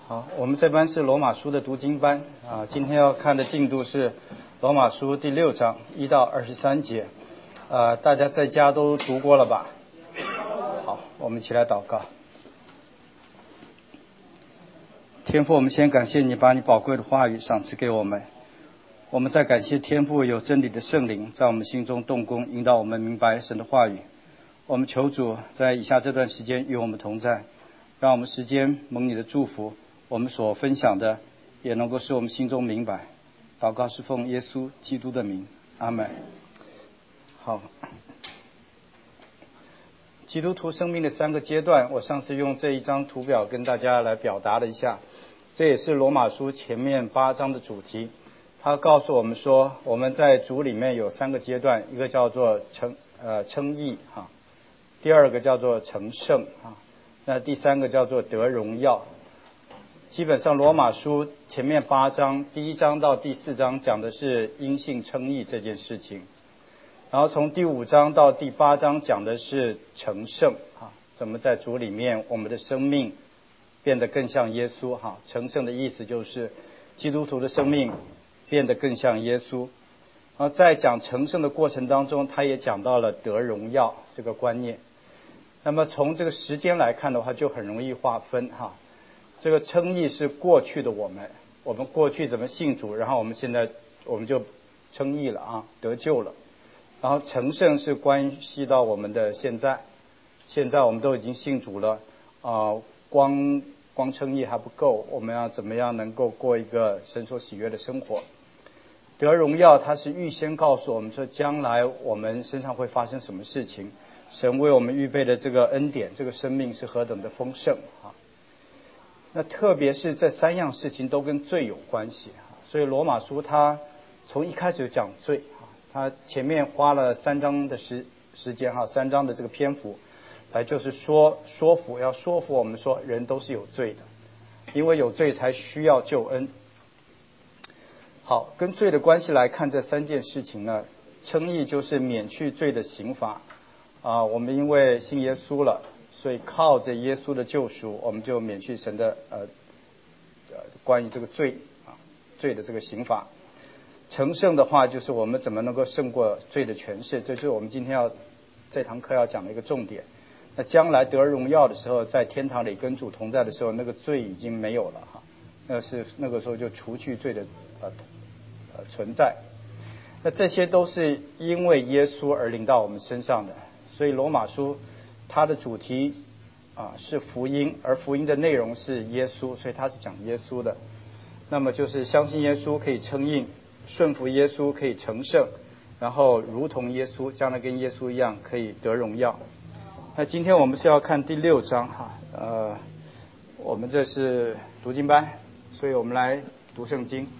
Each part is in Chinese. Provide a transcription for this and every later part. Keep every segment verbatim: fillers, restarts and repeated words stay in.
好，我们这班是罗马书的读经班啊，今天要看的进度是罗马书第六章一到二十三节，呃，大家在家都读过了吧？好，我们一起来祷告。天父，我们先感谢你把你宝贵的话语赏赐给我们，我们再感谢天父有真理的圣灵在我们心中动工，引导我们明白神的话语。我们求主在以下这段时间与我们同在，让我们时间蒙你的祝福，我们所分享的也能够使我们心中明白。祷告是奉耶稣基督的名，阿们。好，基督徒生命的三个阶段，我上次用这一张图表跟大家来表达了一下，这也是罗马书前面八章的主题。他告诉我们说，我们在主里面有三个阶段，一个叫做称呃称义哈，第二个叫做成圣啊，那第三个叫做得荣耀。基本上罗马书前面八章第一章到第四章讲的是因信称义这件事情，然后从第五章到第八章讲的是成圣啊，怎么在主里面我们的生命变得更像耶稣哈。成圣的意思就是基督徒的生命变得更像耶稣。然后在讲成圣的过程当中，他也讲到了得荣耀这个观念。那么从这个时间来看的话，就很容易划分哈。这个称义是过去的我们，我们过去怎么信主，然后我们现在我们就称义了啊，得救了。然后成圣是关系到我们的现在，现在我们都已经信主了啊、呃，光光称义还不够，我们要怎么样能够过一个神所喜悦的生活？得荣耀，它是预先告诉我们说，将来我们身上会发生什么事情，神为我们预备的这个恩典，这个生命是何等的丰盛啊！那特别是这三样事情都跟罪有关系啊，所以罗马书它从一开始就讲罪啊，它前面花了三章的时时间哈，三章的这个篇幅来就是说说服，要说服我们说人都是有罪的，因为有罪才需要救恩。好，跟罪的关系来看这三件事情呢，称义就是免去罪的刑罚啊，我们因为信耶稣了，所以靠着耶稣的救赎，我们就免去神的呃呃关于这个罪啊罪的这个刑罚。成圣的话，就是我们怎么能够胜过罪的权势，这就是我们今天要这堂课要讲的一个重点。那将来得荣耀的时候，在天堂里跟主同在的时候，那个罪已经没有了哈，那是那个时候就除去罪的呃呃存在。那这些都是因为耶稣而临到我们身上的，所以罗马书它的主题啊是福音，而福音的内容是耶稣，所以它是讲耶稣的。那么就是相信耶稣可以称义，顺服耶稣可以成圣，然后如同耶稣，将来跟耶稣一样可以得荣耀。那今天我们是要看第六章哈，呃，我们这是读经班，所以我们来读圣经。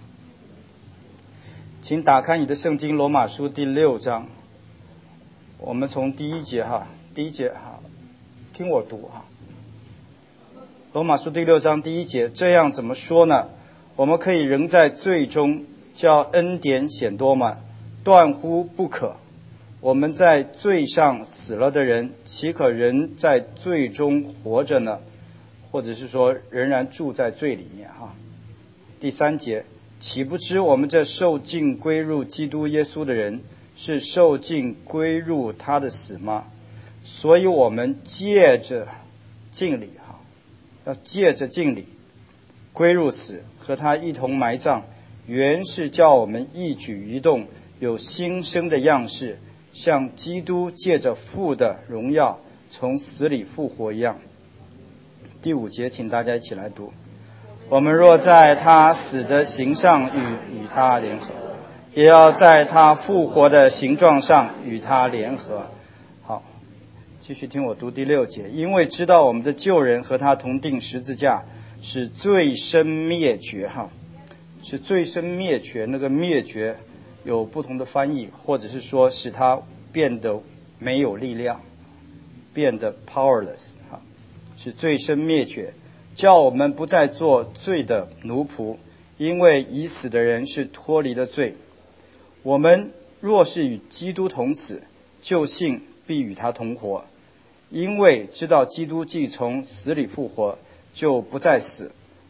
请打开你的圣经罗马书第六章，我们从第一节哈，第一节哈，听我读哈。罗马书第六章第一节，这样怎么说呢？我们可以仍在罪中，叫恩典显多吗？断乎不可。我们在罪上死了的人，岂可仍在罪中活着呢？或者是说仍然住在罪里面哈。第三节，岂不知我们这受尽归入基督耶稣的人，是受尽归入他的死吗？所以我们借着敬礼哈，要借着敬礼归入死，和他一同埋葬，原是叫我们一举一动有新生的样式，像基督借着父的荣耀从死里复活一样。第五节，请大家一起来读。我们若在他死的形上与与他联合，也要在他复活的形状上与他联合。好，继续听我读第六节。因为知道我们的旧人和他同定十字架，使罪身灭绝哈，使罪身灭绝。那个灭绝有不同的翻译，或者是说使他变得没有力量，变得 powerless 哈，使罪身灭绝，叫我们不再做罪的奴仆，因为已死的人是脱离了罪。我们若是与基督同死，就信必与他同活，因为知道基督既从死里复活，就不再死，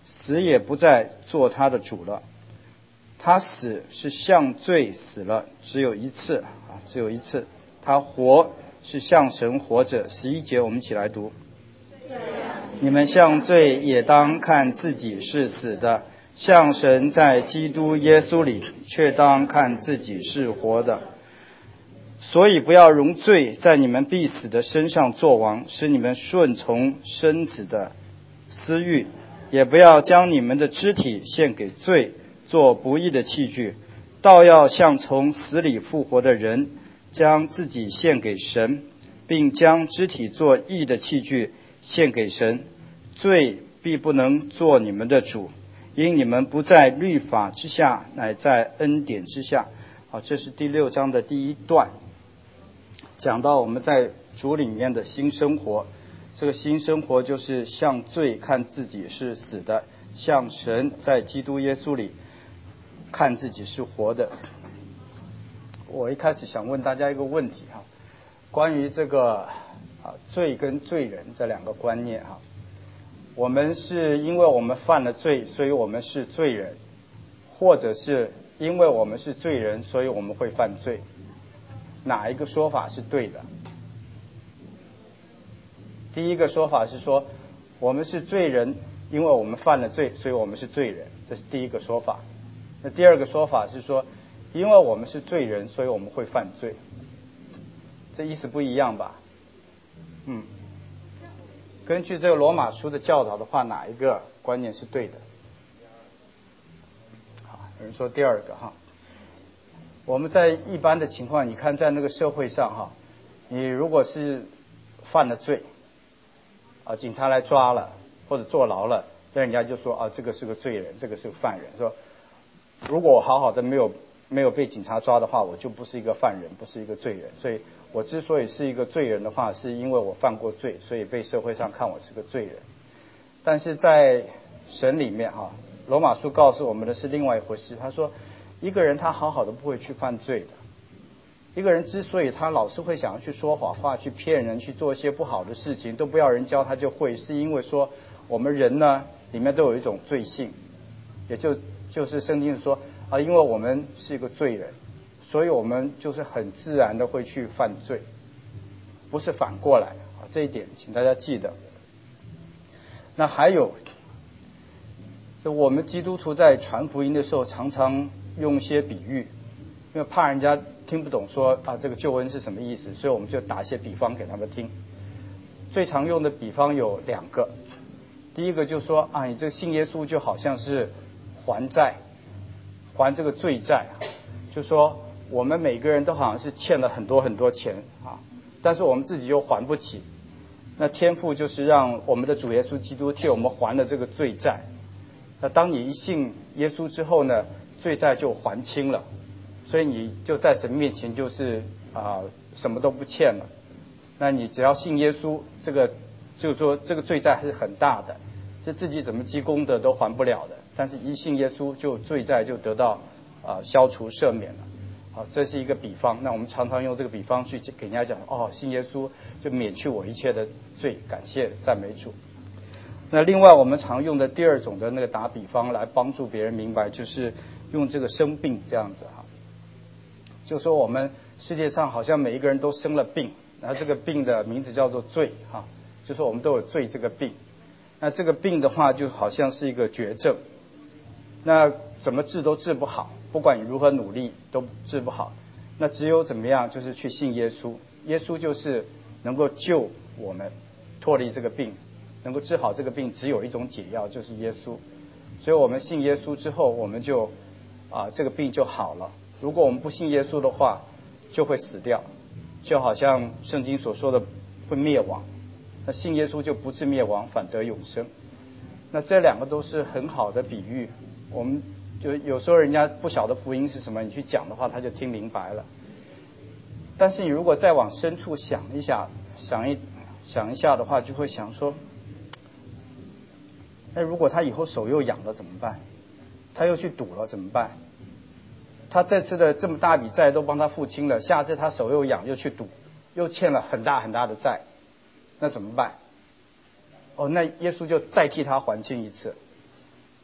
死也不再做他的主了。他死是向罪死了，只有一次啊，只有一次。他活是向神活着。十一节我们一起来读。你们向罪也当看自己是死的，向神在基督耶稣里却当看自己是活的。所以不要容罪在你们必死的身上作王，使你们顺从身子的私欲，也不要将你们的肢体献给罪，做不义的器具，倒要像从死里复活的人，将自己献给神，并将肢体做义的器具献给神。罪必不能做你们的主，因你们不在律法之下，乃在恩典之下。好，这是第六章的第一段，讲到我们在主里面的新生活。这个新生活就是向罪看自己是死的，向神在基督耶稣里看自己是活的。我一开始想问大家一个问题哈，关于这个啊罪跟罪人这两个观念哈。我们是因为我们犯了罪，所以我们是罪人，或者是因为我们是罪人，所以我们会犯罪，哪一个说法是对的？第一个说法是说，我们是罪人，因为我们犯了罪，所以我们是罪人，这是第一个说法。那第二个说法是说，因为我们是罪人，所以我们会犯罪，这意思不一样吧？嗯。根据这个罗马书的教导的话，哪一个观念是对的？好，有人说第二个哈。我们在一般的情况，你看在那个社会上哈，你如果是犯了罪，啊，警察来抓了或者坐牢了，那人家就说啊，这个是个罪人，这个是个犯人。说如果我好好的没有没有被警察抓的话，我就不是一个犯人，不是一个罪人。所以我之所以是一个罪人的话，是因为我犯过罪，所以被社会上看我是个罪人。但是在神里面哈，罗马书告诉我们的是另外一回事。他说，一个人他好好的不会去犯罪的。一个人之所以他老是会想要去说谎话、去骗人、去做一些不好的事情，都不要人教他就会，是因为说我们人呢里面都有一种罪性，也就就是圣经说啊，因为我们是一个罪人，所以我们就是很自然的会去犯罪，不是反过来啊，这一点请大家记得。那还有，就我们基督徒在传福音的时候，常常用一些比喻，因为怕人家听不懂说啊这个救恩是什么意思，所以我们就打一些比方给他们听。最常用的比方有两个，第一个就说啊，你这个信耶稣就好像是还债，还这个罪债，就说我们每个人都好像是欠了很多很多钱啊，但是我们自己又还不起。那天父就是让我们的主耶稣基督替我们还了这个罪债。那当你一信耶稣之后呢，罪债就还清了，所以你就在神面前就是啊、呃、什么都不欠了。那你只要信耶稣，这个就是说这个罪债还是很大的，是自己怎么积功德都还不了的。但是一信耶稣，就罪债就得到啊、呃、消除赦免了。好，这是一个比方。那我们常常用这个比方去给人家讲，哦，信耶稣就免去我一切的罪，感谢赞美主。那另外我们常用的第二种的那个打比方来帮助别人明白，就是用这个生病这样子哈。就说我们世界上好像每一个人都生了病，然后这个病的名字叫做罪哈，就说我们都有罪这个病。那这个病的话就好像是一个绝症，那怎么治都治不好，不管你如何努力都治不好。那只有怎么样，就是去信耶稣，耶稣就是能够救我们脱离这个病，能够治好这个病，只有一种解药，就是耶稣。所以我们信耶稣之后，我们就啊这个病就好了。如果我们不信耶稣的话，就会死掉，就好像圣经所说的会灭亡。那信耶稣就不致灭亡，反得永生。那这两个都是很好的比喻。我们就有时候人家不晓得福音是什么，你去讲的话，他就听明白了。但是你如果再往深处想一下，想一想一下的话，就会想说，那如果他以后手又痒了怎么办？他又去赌了怎么办？他这次的这么大笔债都帮他付清了，下次他手又痒又去赌，又欠了很大很大的债，那怎么办？哦，那耶稣就再替他还清一次。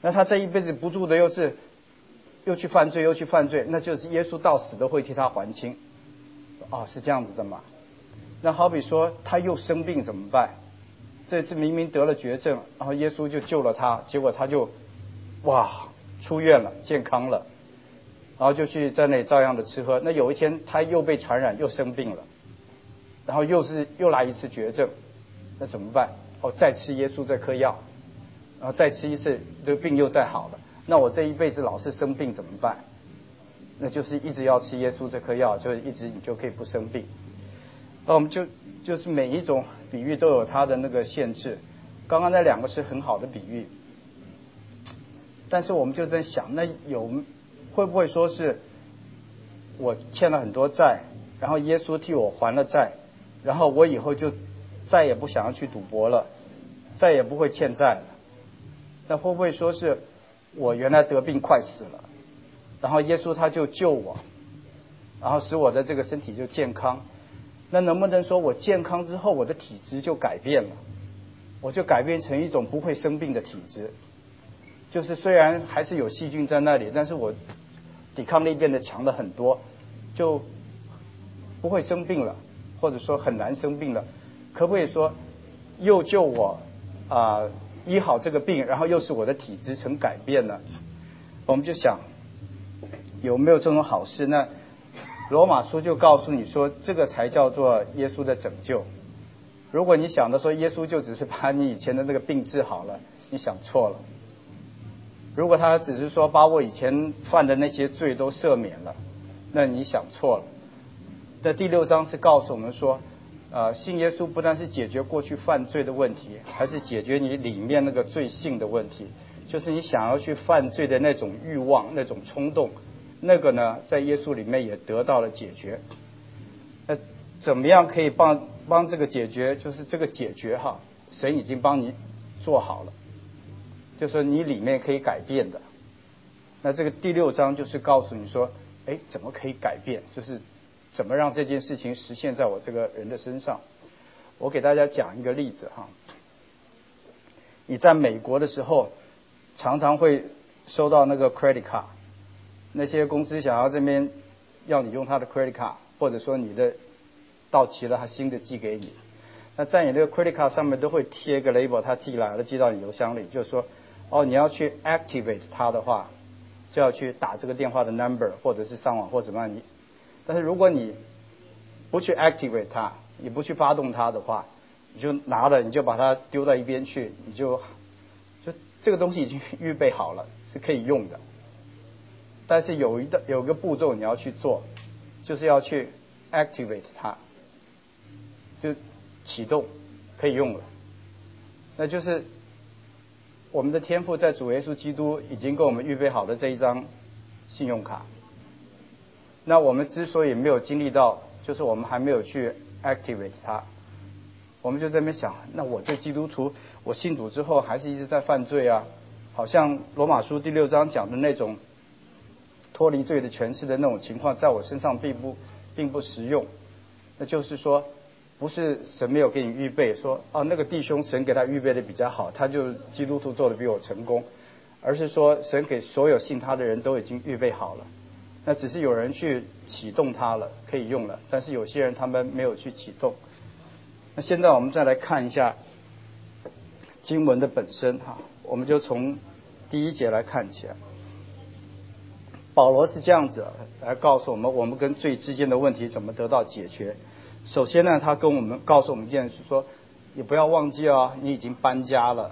那他这一辈子不住的又是又去犯罪又去犯罪，那就是耶稣到死都会替他还清。哦，是这样子的嘛？那好比说他又生病怎么办？这次明明得了绝症，然后耶稣就救了他，结果他就哇出院了，健康了，然后就去在那里照样的吃喝。那有一天他又被传染，又生病了，然后又是又来一次绝症，那怎么办？哦，再吃耶稣这颗药，然后再吃一次，这个病又再好了。那我这一辈子老是生病怎么办？那就是一直要吃耶稣这颗药，就一直你就可以不生病。那我们就就是每一种比喻都有它的那个限制。刚刚那两个是很好的比喻，但是我们就在想，那有会不会说是我欠了很多债，然后耶稣替我还了债，然后我以后就再也不想要去赌博了，再也不会欠债了？那会不会说是我原来得病快死了，然后耶稣他就救我，然后使我的这个身体就健康？那能不能说我健康之后我的体质就改变了，我就改变成一种不会生病的体质？就是虽然还是有细菌在那里，但是我抵抗力变得强了很多，就不会生病了，或者说很难生病了。可不可以说又救我啊、呃、医好这个病，然后又使我的体质成改变呢？我们就想有没有这种好事？那罗马书就告诉你说，这个才叫做耶稣的拯救。如果你想的说耶稣就只是把你以前的那个病治好了，你想错了。如果他只是说把我以前犯的那些罪都赦免了，那你想错了。那第六章是告诉我们说，呃，信耶稣不但是解决过去犯罪的问题，还是解决你里面那个罪性的问题，就是你想要去犯罪的那种欲望、那种冲动，那个呢，在耶稣里面也得到了解决。那怎么样可以帮帮这个解决？就是这个解决哈，神已经帮你做好了，就是说你里面可以改变的。那这个第六章就是告诉你说，哎，怎么可以改变？就是怎么让这件事情实现在我这个人的身上。我给大家讲一个例子哈。你在美国的时候，常常会收到那个 credit card， 那些公司想要这边要你用他的 credit card， 或者说你的到期了，他新的寄给你。那在你这个 credit card 上面都会贴一个 label， 他寄来了，寄到你邮箱里，就是说，哦，你要去 activate 它的话，就要去打这个电话的 number， 或者是上网或怎么样。你，但是如果你不去 activate 它，你不去发动它的话，你就拿了，你就把它丢到一边去，你就就这个东西已经预备好了，是可以用的。但是有一个有一个步骤你要去做，就是要去 activate 它，就启动可以用了。那就是我们的天父在主耶稣基督已经给我们预备好的这一张信用卡。那我们之所以没有经历到，就是我们还没有去 activate 它。我们就在那边想，那我这基督徒，我信主之后还是一直在犯罪啊，好像罗马书第六章讲的那种脱离罪的权势的那种情况，在我身上并不并不实用。那就是说，不是神没有给你预备，说哦那个弟兄神给他预备的比较好，他就基督徒做的比我成功，而是说神给所有信他的人都已经预备好了，那只是有人去启动它了，可以用了，但是有些人他们没有去启动。那现在我们再来看一下经文的本身哈，我们就从第一节来看起来。保罗是这样子来告诉我们，我们跟罪之间的问题怎么得到解决。首先呢，他跟我们告诉我们一件事，说你不要忘记哦，你已经搬家了。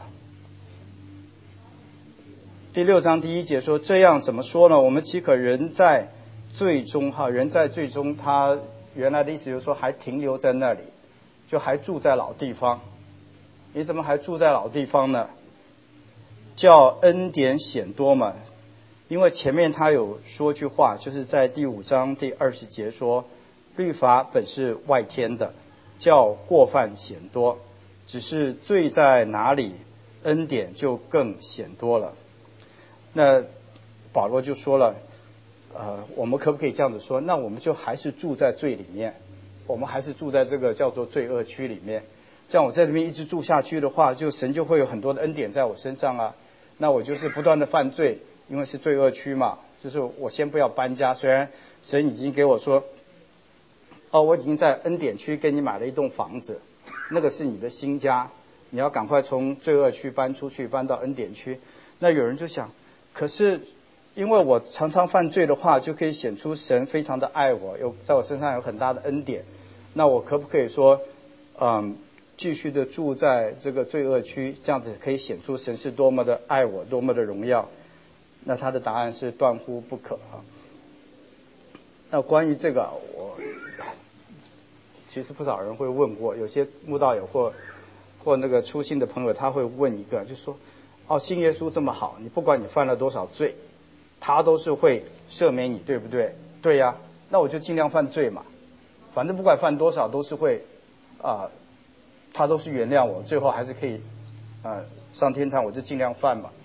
第六章第一节说，这样怎么说呢？我们岂可人在罪中哈？人在罪中，他原来的意思就是说还停留在那里，就还住在老地方。你怎么还住在老地方呢？叫恩典显多嘛。因为前面他有说句话，就是在第五章第二十节说，律法本是外天的，叫过犯显多，只是罪在哪里，恩典就更显多了。那保罗就说了，呃，我们可不可以这样子说？那我们就还是住在罪里面，我们还是住在这个叫做罪恶区里面。这样我在里面一直住下去的话，就神就会有很多的恩典在我身上啊。 那我就是不断的犯罪，因为是罪恶区嘛，就是我先不要搬家，虽然神已经给我说，哦，我已经在恩典区给你买了一栋房子，那个是你的新家，你要赶快从罪恶区搬出去，搬到恩典区。那有人就想，可是因为我常常犯罪的话，就可以显出神非常的爱我，有在我身上有很大的恩典。那我可不可以说，嗯，继续的住在这个罪恶区，这样子可以显出神是多么的爱我，多么的荣耀？那他的答案是断乎不可啊。那关于这个，我其实不少人会问过，有些慕道友或或那个初信的朋友，他会问一个，就说，哦，信耶稣这么好，你不管你犯了多少罪，他都是会赦免你，对不对？对呀，那我就尽量犯罪嘛，反正不管犯多少都是会啊、呃，他都是原谅我，最后还是可以啊、呃、上天堂，我就尽量犯嘛。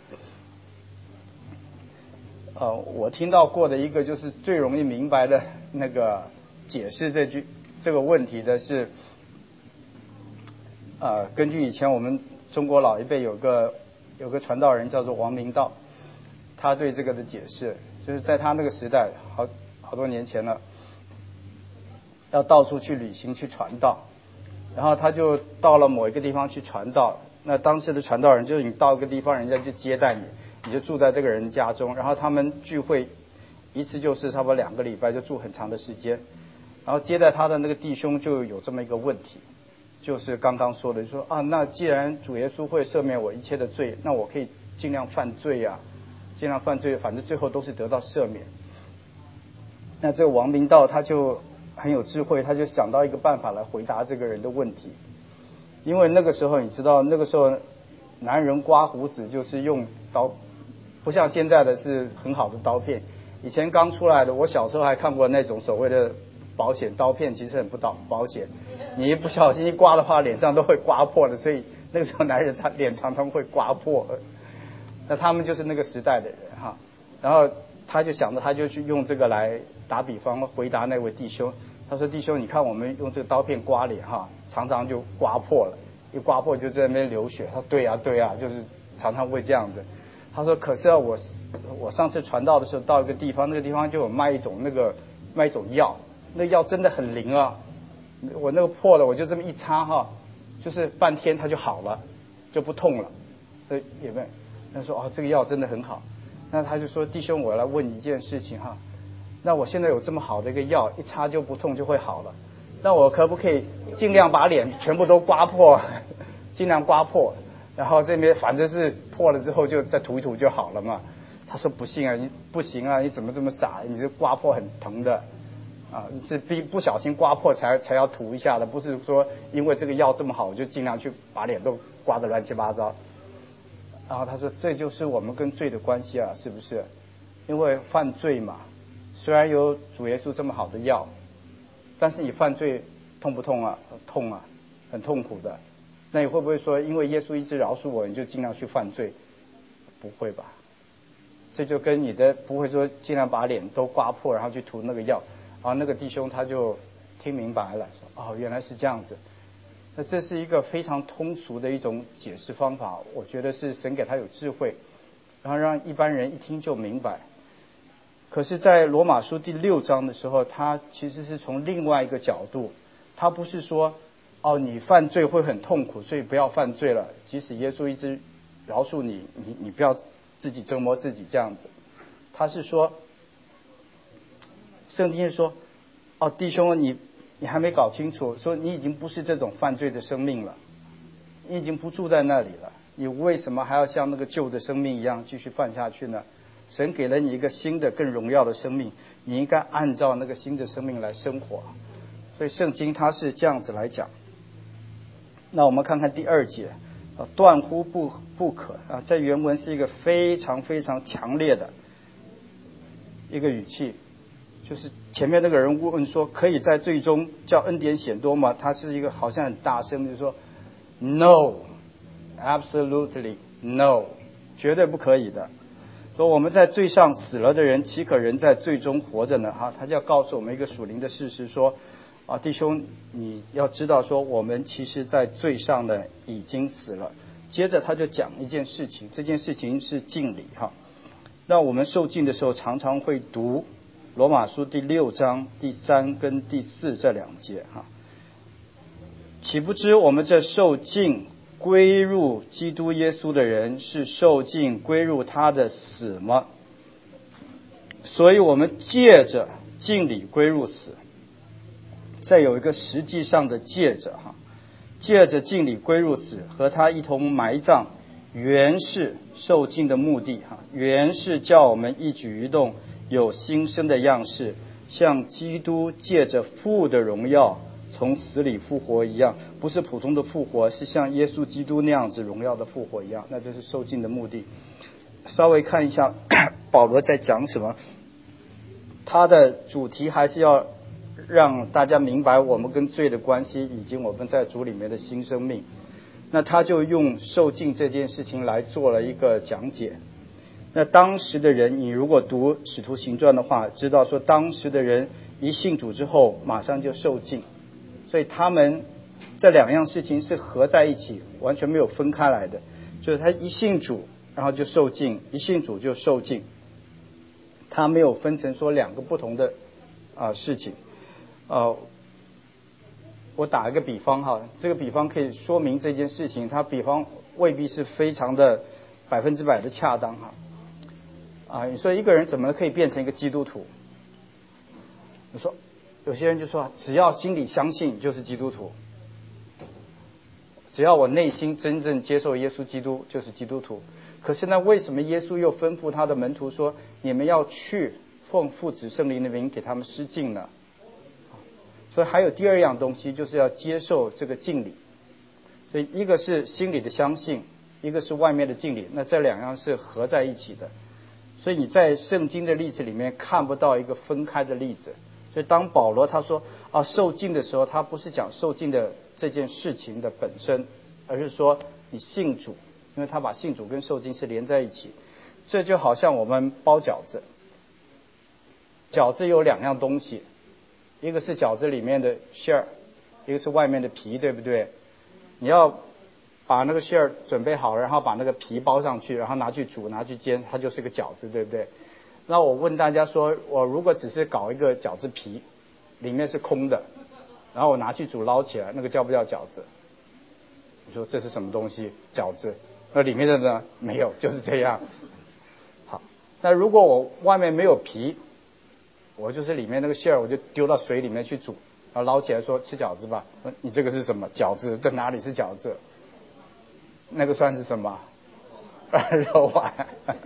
呃，我听到过的一个就是最容易明白的那个解释这句这个问题的是，呃，根据以前我们中国老一辈有个有个传道人叫做王明道，他对这个的解释，就是在他那个时代，好好多年前了，要到处去旅行去传道，然后他就到了某一个地方去传道，那当时的传道人就是你到一个地方，人家就接待你，你就住在这个人家中，然后他们聚会一次就是差不多两个礼拜，就住很长的时间。然后接待他的那个弟兄就有这么一个问题，就是刚刚说的，就说啊，那既然主耶稣会赦免我一切的罪，那我可以尽量犯罪啊，尽量犯罪，反正最后都是得到赦免。那这个王明道他就很有智慧，他就想到一个办法来回答这个人的问题。因为那个时候你知道，那个时候男人刮胡子就是用刀，不像现在的是很好的刀片。以前刚出来的，我小时候还看过那种所谓的保险刀片，其实很不保保险，你一不小心一刮的话，脸上都会刮破的，所以那个时候男人他脸常常会刮破。那他们就是那个时代的人哈，然后他就想着，他就去用这个来打比方回答那位弟兄。他说：“弟兄，你看我们用这个刀片刮脸哈，常常就刮破了，一刮破就在那边流血。”他说：“对呀、啊，对呀、啊，就是常常会这样子。”他说：“可是啊，我我上次传道的时候到一个地方，那个地方就有卖一种那个卖一种药。”那药真的很灵啊！我那个破了，我就这么一擦哈，就是半天它就好了，就不痛了。呃，有没有？他说哦，这个药真的很好。那他就说，弟兄，我来问一件事情哈。那我现在有这么好的一个药，一擦就不痛就会好了。那我可不可以尽量把脸全部都刮破，尽量刮破，然后这边反正是破了之后就再涂一涂就好了嘛？他说不行啊，你不行啊，你怎么这么傻？你这刮破很疼的。啊，是逼不小心刮破才才要涂一下的，不是说因为这个药这么好，我就尽量去把脸都刮得乱七八糟。然后他说，这就是我们跟罪的关系啊，是不是？因为犯罪嘛，虽然有主耶稣这么好的药，但是你犯罪痛不痛啊？痛啊，很痛苦的。那你会不会说，因为耶稣一直饶恕我，你就尽量去犯罪？不会吧？这就跟你的不会说尽量把脸都刮破，然后去涂那个药。然后那个弟兄他就听明白了，说哦，原来是这样子。那这是一个非常通俗的一种解释方法，我觉得是神给他有智慧，然后让一般人一听就明白。可是在罗马书第六章的时候，他其实是从另外一个角度，他不是说哦你犯罪会很痛苦，所以不要犯罪了，即使耶稣一直饶恕你，你你不要自己折磨自己这样子。他是说，圣经说，哦，弟兄，你你还没搞清楚，说你已经不是这种犯罪的生命了，你已经不住在那里了，你为什么还要像那个旧的生命一样继续犯下去呢？神给了你一个新的、更荣耀的生命，你应该按照那个新的生命来生活。所以圣经它是这样子来讲。那我们看看第二节，啊，断乎不不可啊，在原文是一个非常非常强烈的一个语气。就是前面那个人问说，可以在最终叫恩典显多吗？他是一个好像很大声，就是说 No, absolutely no， 绝对不可以的。说我们在罪上死了的人，岂可人在罪中活着呢？哈，他就要告诉我们一个属灵的事实，说啊，弟兄，你要知道说，我们其实在罪上呢已经死了。 接着他就讲一件事情，这件事情是敬礼哈。那我们受敬的时候，常常会读罗马书第六章第三跟第四这两节哈。岂不知我们这受敬归入基督耶稣的人，是受敬归入他的死吗？所以我们借着敬礼归入死，再有一个实际上的借着哈，借着敬礼归入死，和他一同埋葬，原是受敬的目的哈，原是叫我们一举一动有新生的样式，像基督借着父的荣耀从死里复活一样，不是普通的复活，是像耶稣基督那样子荣耀的复活一样。那这是受敬的目的。稍微看一下保罗在讲什么，他的主题还是要让大家明白我们跟罪的关系，以及我们在主里面的新生命。那他就用受敬这件事情来做了一个讲解。那当时的人，你如果读使徒行传的话，知道说当时的人一信主之后马上就受敬，所以他们这两样事情是合在一起，完全没有分开来的。就是他一信主然后就受敬，一信主就受敬，他没有分成说两个不同的啊、呃、事情。呃，我打一个比方哈，这个比方可以说明这件事情，它比方未必是非常的百分之百的恰当哈。啊，你说一个人怎么可以变成一个基督徒？你说有些人就说，只要心里相信就是基督徒，只要我内心真正接受耶稣基督就是基督徒。可是呢，为什么耶稣又吩咐他的门徒说，你们要去奉父子圣灵的名给他们施敬呢？所以还有第二样东西，就是要接受这个敬礼。所以一个是心里的相信，一个是外面的敬礼，那这两样是合在一起的。所以你在圣经的例子里面看不到一个分开的例子。所以当保罗他说啊受敬的时候，他不是讲受敬的这件事情的本身，而是说你信主，因为他把信主跟受敬是连在一起。这就好像我们包饺子，饺子有两样东西，一个是饺子里面的馅儿，一个是外面的皮，对不对？你要把那个馅儿准备好，然后把那个皮包上去，然后拿去煮，拿去煎，它就是个饺子，对不对？那我问大家说，我如果只是搞一个饺子皮，里面是空的，然后我拿去煮捞起来，那个叫不叫饺子？你说这是什么东西？饺子。那里面的呢？没有，就是这样。好，那如果我外面没有皮，我就是里面那个馅儿，我就丢到水里面去煮，然后捞起来说吃饺子吧。你这个是什么？饺子？在哪里是饺子？那个算是什么？肉丸。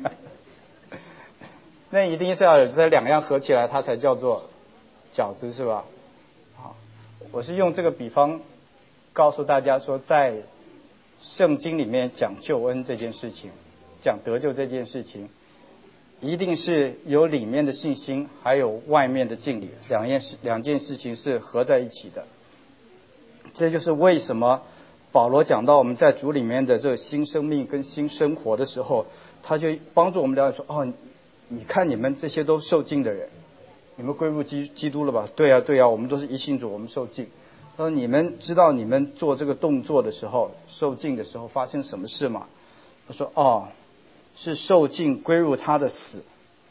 那一定是要有这两样合起来，它才叫做饺子，是吧？好，我是用这个比方告诉大家说，在圣经里面讲救恩这件事情，讲得救这件事情，一定是有里面的信心，还有外面的敬礼，两件事两件事情是合在一起的。这就是为什么保罗讲到我们在主里面的这个新生命跟新生活的时候，他就帮助我们了解说，哦，你看你们这些都受敬的人，你们归入基基督了吧？对啊对啊，我们都是一信主，我们受敬。他说你们知道你们做这个动作的时候，受敬的时候发生什么事吗？他说哦，是受敬归入他的死。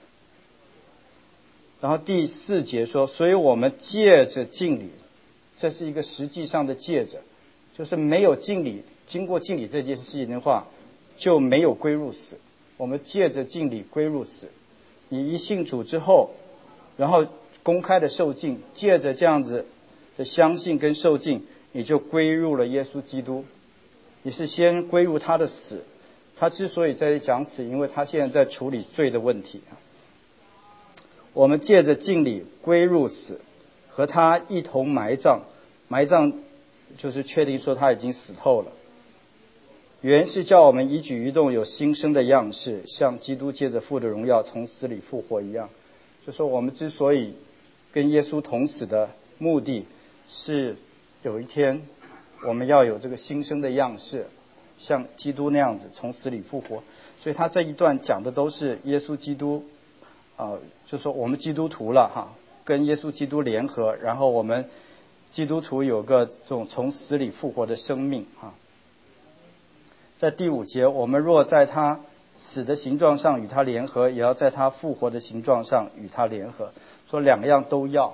然后第四节说，所以我们借着敬礼，这是一个实际上的借着，就是没有敬礼，经过敬礼这件事情的话，就没有归入死。我们借着敬礼归入死。你一信主之后，然后公开的受敬，借着这样子的相信跟受敬，你就归入了耶稣基督。你是先归入他的死，他之所以在讲死，因为他现在在处理罪的问题。我们借着敬礼归入死，和他一同埋葬。埋葬就是确定说他已经死透了。原是叫我们一举一动有新生的样式，像基督借着父的荣耀从死里复活一样。就说我们之所以跟耶稣同死的目的是有一天我们要有这个新生的样式，像基督那样子从死里复活。所以他这一段讲的都是耶稣基督啊、呃，就说我们基督徒了哈，跟耶稣基督联合，然后我们基督徒有个这种从死里复活的生命哈。 在第五节，我们若在他死的形状上与他联合，也要在他复活的形状上与他联合。说两样都要，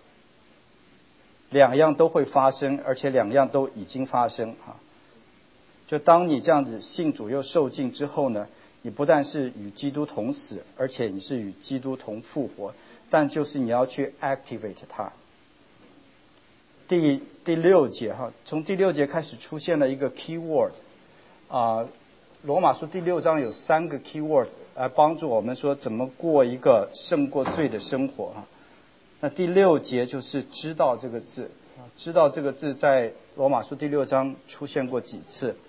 两样都会发生，而且两样都已经发生啊。就当你这样子信主又受尽之后呢，你不但是与基督同死，而且你是与基督同复活，但就是你要去 activate 它。第第六节哈，从第六节开始出现了一个 key word 啊，罗马书第六章有三个 key word 来帮助我们说怎么过一个胜过罪的生活哈。那第六节就是知道这个字，知道这个字在罗马书第六章出现过几次。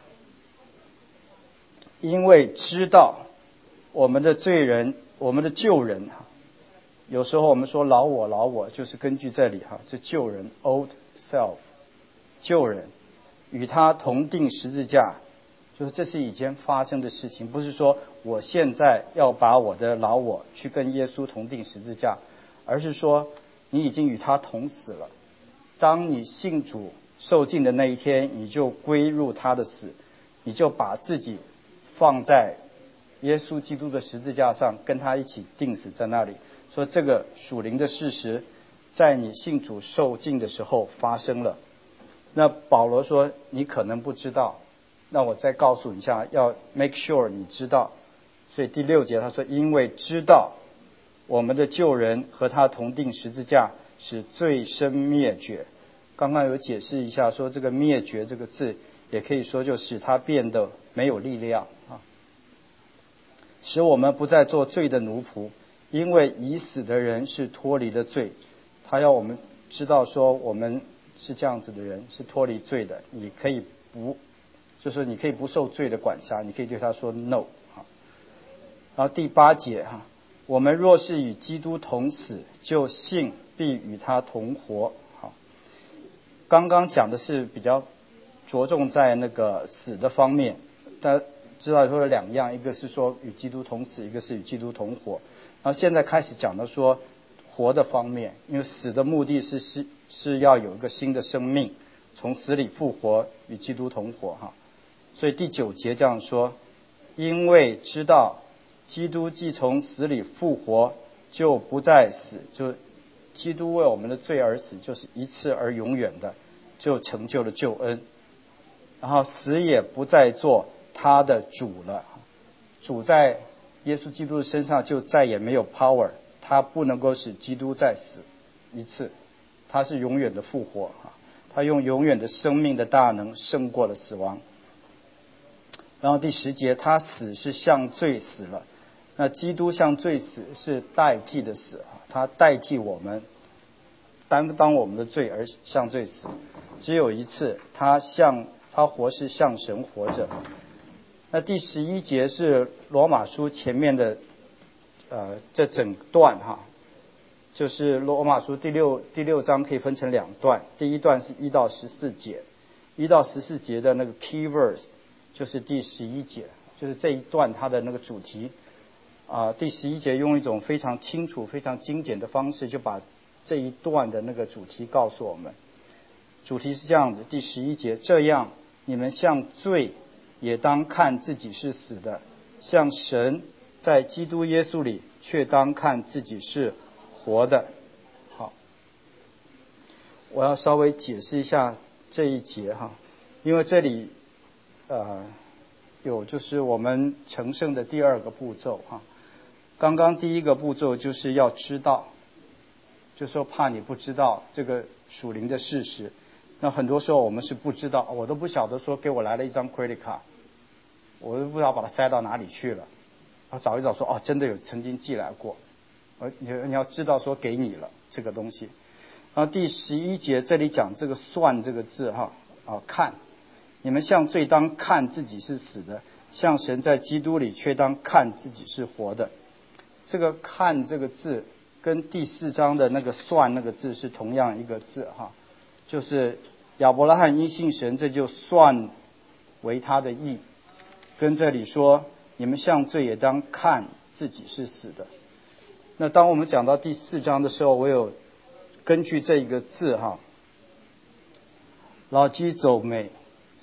因为知道我们的罪人，我们的旧人哈，有时候我们说老我老我，就是根据这里哈，这旧人 old self， 旧人与他同定十字架，就是这是已经发生的事情，不是说我现在要把我的老我去跟耶稣同定十字架，而是说你已经与他同死了。当你信主受尽的那一天，你就归入他的死，你就把自己放在耶稣基督的十字架上，跟他一起钉死在那里。说这个属灵的事实在你信主受尽的时候发生了。那保罗说你可能不知道，那我再告诉你一下，要 make sure 你知道。所以第六节他说，因为知道我们的旧人和他同定十字架，使罪身灭绝。刚刚有解释一下说这个灭绝这个字也可以说就使他变得没有力量啊，使我们不再做罪的奴仆。因为已死的人是脱离了罪，他要我们知道说我们是这样子的人，是脱离罪的。你可以不，就是你可以不受罪的管辖，你可以对他说 no 啊。然后第八节哈，我们若是与基督同死，就信必与他同活。好，刚刚讲的是比较着重在那个死的方面，大家知道说有两样，一个是说与基督同死，一个是与基督同活。然后现在开始讲到说活的方面，因为死的目的是是是要有一个新的生命，从死里复活，与基督同活哈。所以第九节这样说，因为知道基督既从死里复活，就不再死，就基督为我们的罪而死，就是一次而永远的，就成就了救恩。然后死也不再做他的主了，主在耶稣基督的身上就再也没有 power， 他不能够使基督再死一次，他是永远的复活，他用永远的生命的大能胜过了死亡。然后第十节，他死是向罪死了，那基督向罪死是代替的死，他代替我们担当我们的罪而向罪死，只有一次，他向他活是向神活着。那第十一节是罗马书前面的呃这整段哈，就是罗马书第六第六章可以分成两段，第一段是一到十四节，一到十四节的那个 key verse 就是第十一节，就是这一段它的那个主题啊、呃。第十一节用一种非常清楚、非常精简的方式，就把这一段的那个主题告诉我们。主题是这样子，第十一节，这样你们向罪也当看自己是死的，像神在基督耶稣里却当看自己是活的。好，我要稍微解释一下这一节哈，因为这里呃有就是我们成圣的第二个步骤哈。刚刚第一个步骤就是要知道，就说怕你不知道这个属灵的事实。那很多时候我们是不知道，我都不晓得说给我来了一张 credit card， 我都不知道把它塞到哪里去了。啊，找一找说哦，真的有曾经寄来过，呃，你你要知道说给你了这个东西。然后第十一节这里讲这个算这个字哈啊，看你们向罪当看自己是死的，向神在基督里却当看自己是活的。这个看这个字跟第四章的那个算那个字是同样一个字哈。就是亚伯拉罕因信神，这就算为他的义，跟这里说你们向罪也当看自己是死的。那当我们讲到第四章的时候，我有根据这一个字哈，老基走美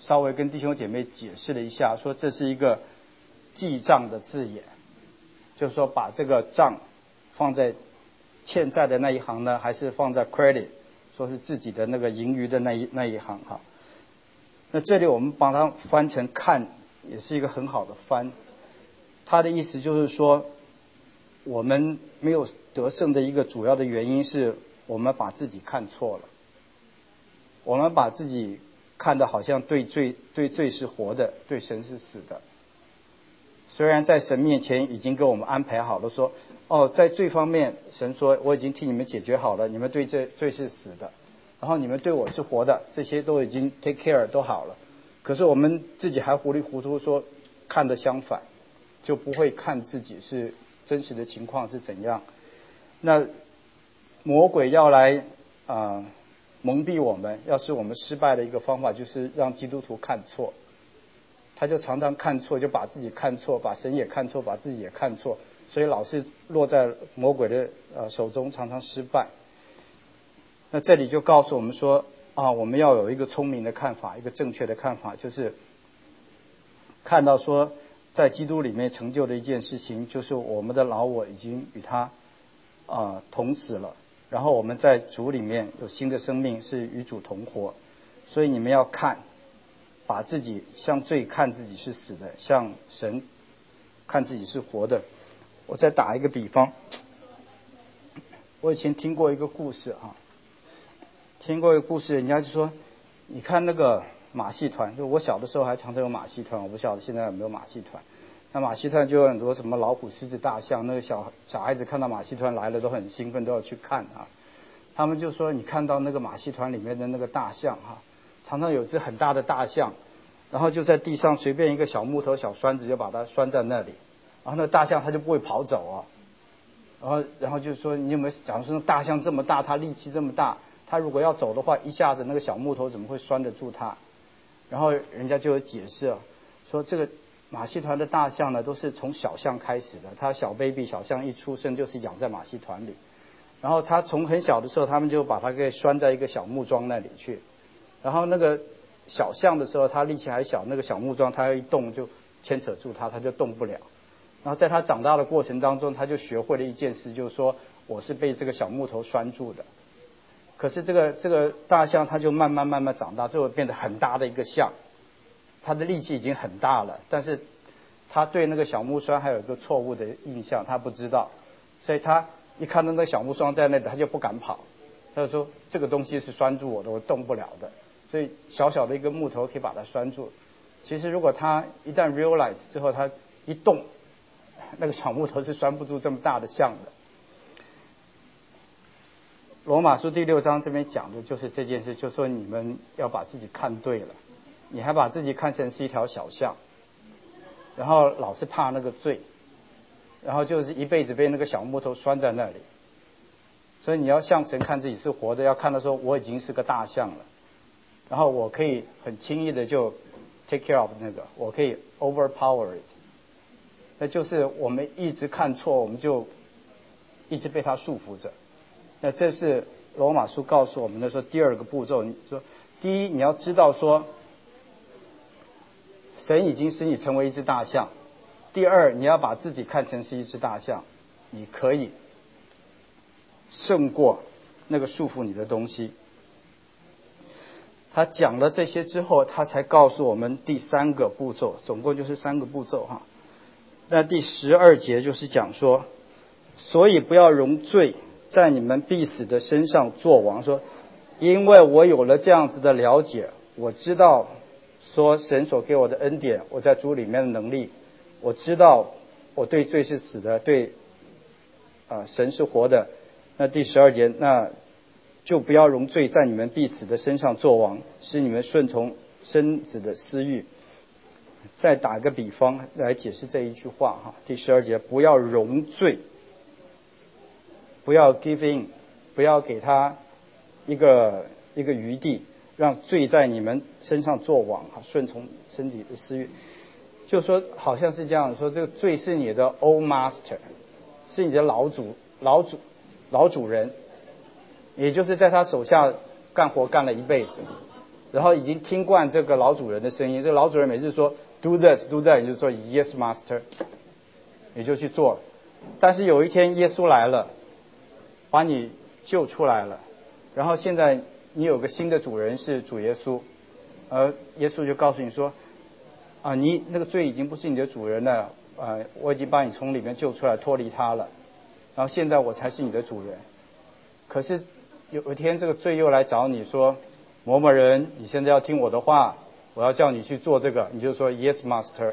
稍微跟弟兄姐妹解释了一下，说这是一个记账的字眼，就是说把这个账放在欠债的那一行呢，还是放在 credit， 说是自己的那个盈余的那一那一行哈。那这里我们把它翻成看，也是一个很好的翻。它的意思就是说，我们没有得胜的一个主要的原因是我们把自己看错了，我们把自己看得好像对罪对罪是活的，对神是死的。虽然在神面前已经给我们安排好了说，哦，在罪方面神说我已经替你们解决好了，你们对这罪是死的，然后你们对我是活的，这些都已经 take care 都好了。可是我们自己还糊里糊涂说看得相反，就不会看自己是真实的情况是怎样。那魔鬼要来啊、呃、蒙蔽我们，要使我们失败的一个方法就是让基督徒看错。他就常常看错，就把自己看错，把神也看错，把自己也看错，所以老是落在魔鬼的呃手中，常常失败。那这里就告诉我们说啊，我们要有一个聪明的看法，一个正确的看法，就是看到说在基督里面成就的一件事情，就是我们的老我已经与他啊、呃、同死了，然后我们在主里面有新的生命，是与主同活。所以你们要看，把自己向罪看自己是死的，向神看自己是活的。我再打一个比方，我以前听过一个故事啊，听过一个故事，人家就说，你看那个马戏团，就我小的时候还常常有马戏团，我不晓得现在有没有马戏团。那马戏团就有很多什么老虎、狮子、大象，那个小小孩子看到马戏团来了都很兴奋，都要去看啊。他们就说，你看到那个马戏团里面的那个大象哈、啊，常常有只很大的大象，然后就在地上随便一个小木头、小栓子就把它拴在那里，然后那大象它就不会跑走啊。然后，然后就说你有没有假如说大象这么大，它力气这么大，它如果要走的话，一下子那个小木头怎么会拴得住它？然后人家就有解释啊，说这个马戏团的大象呢，都是从小象开始的，它小 baby 小象一出生就是养在马戏团里，然后它从很小的时候，他们就把它给拴在一个小木桩那里去，然后那个小象的时候，它力气还小，那个小木桩它一动就牵扯住它，它就动不了。然后在它长大的过程当中，它就学会了一件事，就是说我是被这个小木头拴住的。可是这个这个大象它就慢慢慢慢长大，最后变得很大的一个象，它的力气已经很大了，但是它对那个小木栓还有一个错误的印象，它不知道，所以它一看到那个小木桩在那里，它就不敢跑，他就说这个东西是拴住我的，我动不了的。所以小小的一个木头可以把它拴住。其实如果它一旦 realize 之后，它一动，那个小木头是拴不住这么大的象的。罗马书第六章这边讲的就是这件事，就是说你们要把自己看对了，你还把自己看成是一条小象，然后老是怕那个罪，然后就是一辈子被那个小木头拴在那里。所以你要向神看自己是活的，要看到说我已经是个大象了，然后我可以很轻易的就 take care of 那个，我可以 overpower it。那就是我们一直看错，我们就一直被它束缚着。那这是罗马书告诉我们的说第二个步骤，你说第一你要知道说神已经使你成为一只大象，第二你要把自己看成是一只大象，你可以胜过那个束缚你的东西。他讲了这些之后，他才告诉我们第三个步骤，总共就是三个步骤哈。那第十二节就是讲说，所以不要容罪在你们必死的身上作王，说因为我有了这样子的了解，我知道说神所给我的恩典，我在主里面的能力，我知道我对罪是死的，对啊、呃、神是活的。那第十二节，那就不要容罪在你们必死的身上作王，使你们顺从身子的私欲。再打个比方来解释这一句话哈，第十二节，不要容罪，不要 give in， 不要给他一个一个余地，让罪在你们身上作王哈，顺从身体的私欲。就说好像是这样说，这个罪是你的 old master， 是你的老主老主老主人，也就是在他手下干活干了一辈子， 然后已经听惯这个老主人的声音，这个老主人每次说 do this do that， 你就说 yes master， 你就去做。但是有一天耶稣来了，把你救出来了，然后现在你有个新的主人是主耶稣，而耶稣就告诉你说啊，你那个罪已经不是你的主人了，啊，我已经把你从里面救出来，脱离他了，然后现在我才是你的主人。可是有一天这个罪又来找你说，某某人，你现在要听我的话，我要叫你去做这个，你就说 yes master。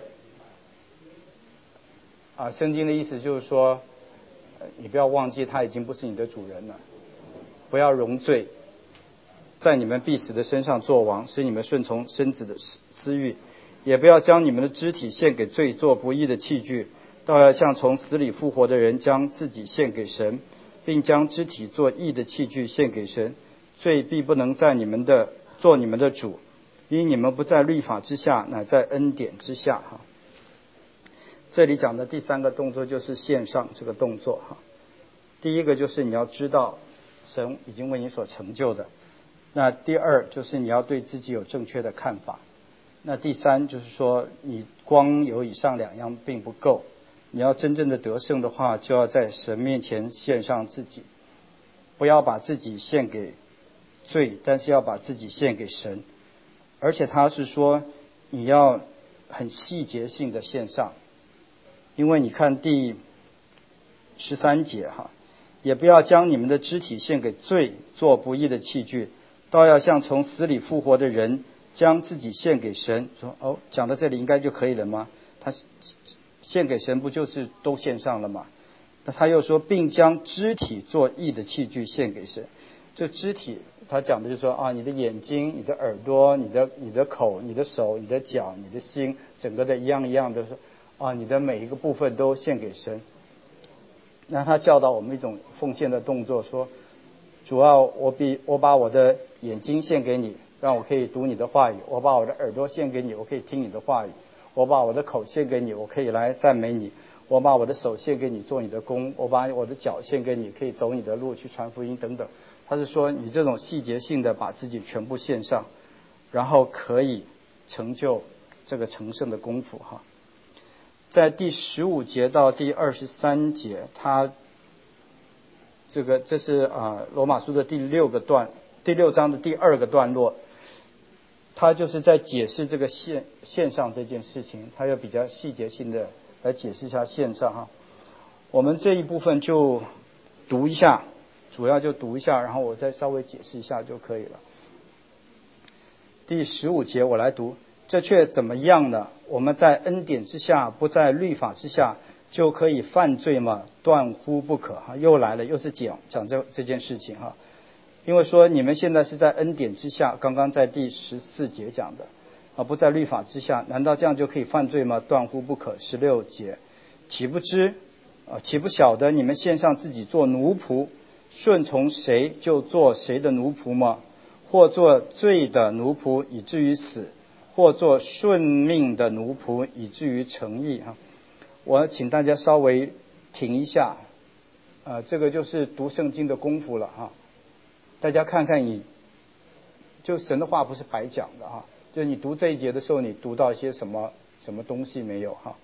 啊，圣经的意思就是说，你不要忘记他已经不是你的主人了，不要容罪，在你们必死的身上作王，使你们顺从身子的私欲，也不要将你们的肢体献给罪做不义的器具，倒要像从死里复活的人将自己献给神，并将肢体做义的器具献给神。罪必不能在你们的做你们的主，因你们不在律法之下，乃在恩典之下。哈，这里讲的第三个动作就是献上这个动作。哈，第一个就是你要知道神已经为你所成就的，那第二就是你要对自己有正确的看法，那第三就是说你光有以上两样并不够，你要真正的得胜的话，就要在神面前献上自己，不要把自己献给罪，但是要把自己献给神。而且他是说你要很细节性的献上，因为你看第十三节哈，也不要将你们的肢体献给罪做不义的器具，倒要像从死里复活的人将自己献给神。说哦，讲到这里应该就可以了吗？他献给神不就是都献上了吗？那他又说并将肢体做义的器具献给神。这肢体他讲的就是说啊，你的眼睛、你的耳朵、你的你的口、你的手、你的脚、你的心，整个的一样一样的说啊，你的每一个部分都献给神。那他教导我们一种奉献的动作，说主要我比我把我的眼睛献给你，让我可以读你的话语；我把我的耳朵献给你，我可以听你的话语；我把我的口献给你，我可以来赞美你；我把我的手献给你，做你的工；我把我的脚献给你，可以走你的路去传福音等等。他是说你这种细节性的把自己全部献上，然后可以成就这个成圣的功夫哈。在第十五节到第二十三节，他这个这是啊罗马书的第六个段，第六章的第二个段落，他就是在解释这个献献上这件事情，他要比较细节性的来解释一下献上哈。我们这一部分就读一下，主要就读一下，然后我再稍微解释一下就可以了。第十五节我来读，这却怎么样呢？我们在恩典之下，不在律法之下，就可以犯罪吗？断乎不可哈！又来了，又是讲讲这这件事情哈。因为说你们现在是在恩典之下，刚刚在第十四节讲的啊，不在律法之下，难道这样就可以犯罪吗？断乎不可。十六节，岂不知啊，岂不晓得你们献上自己做奴仆，顺从谁就做谁的奴仆吗？或做罪的奴仆以至于死，或做顺命的奴仆以至于成义哈。我请大家稍微停一下，啊，这个就是读圣经的功夫了哈。大家看看你，就神的话不是白讲的哈，就你读这一节的时候，你读到一些什么什么东西没有哈？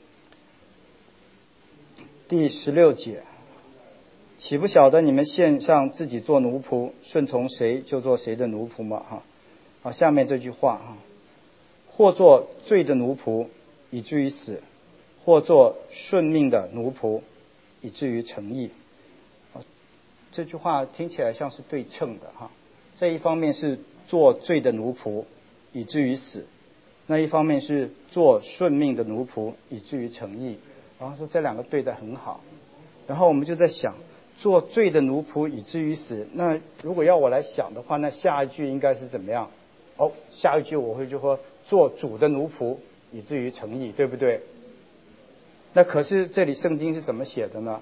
第十六节。岂不晓得你们献上自己做奴仆，顺从谁就做谁的奴仆吗？哈，好，下面这句话哈，或做罪的奴仆以至于死，或做顺命的奴仆以至于成义。这句话听起来像是对称的哈，这一方面是做罪的奴仆以至于死，那一方面是做顺命的奴仆以至于成义。然后说这两个对得很好，然后我们就在想，做罪的奴仆以至于死，那如果要我来想的话，那下一句应该是怎么样？哦，下一句我会就说做主的奴仆以至于成义，对不对？那可是这里圣经是怎么写的呢？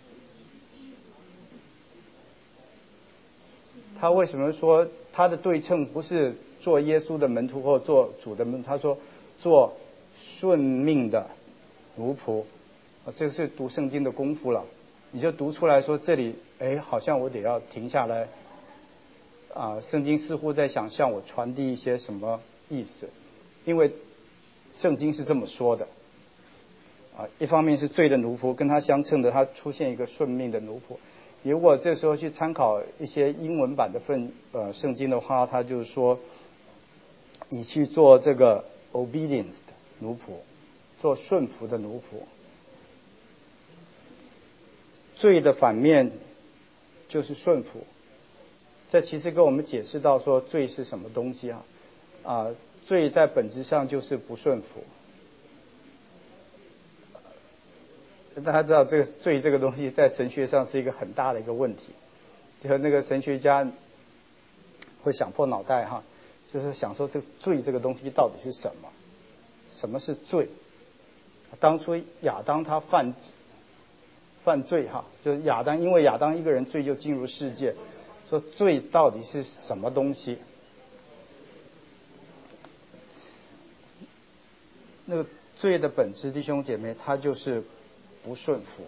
他为什么说他的对称不是做耶稣的门徒或做主的门徒？他说做顺命的奴仆，这是读圣经的功夫了。你就读出来说这里，哎，好像我得要停下来， 啊，圣经似乎在想向我传递一些什么意思，因为圣经是这么说的。啊，一方面是罪的奴仆，跟他相称的，他出现一个顺命的奴仆。如果这时候去参考一些英文版的份呃圣经的话，他就是说，你去做这个 obedience 的奴仆，做顺服的奴仆。罪的反面就是顺服。这其实跟我们解释到说罪是什么东西啊？啊，罪在本质上就是不顺服。大家知道这个罪这个东西在神学上是一个很大的一个问题，就是那个神学家会想破脑袋哈，就是想说这个罪这个东西到底是什么？什么是罪？当初亚当他犯犯罪哈，就是亚当因为亚当一个人罪就进入世界，说罪到底是什么东西？那个罪的本质，弟兄姐妹，它就是不顺服。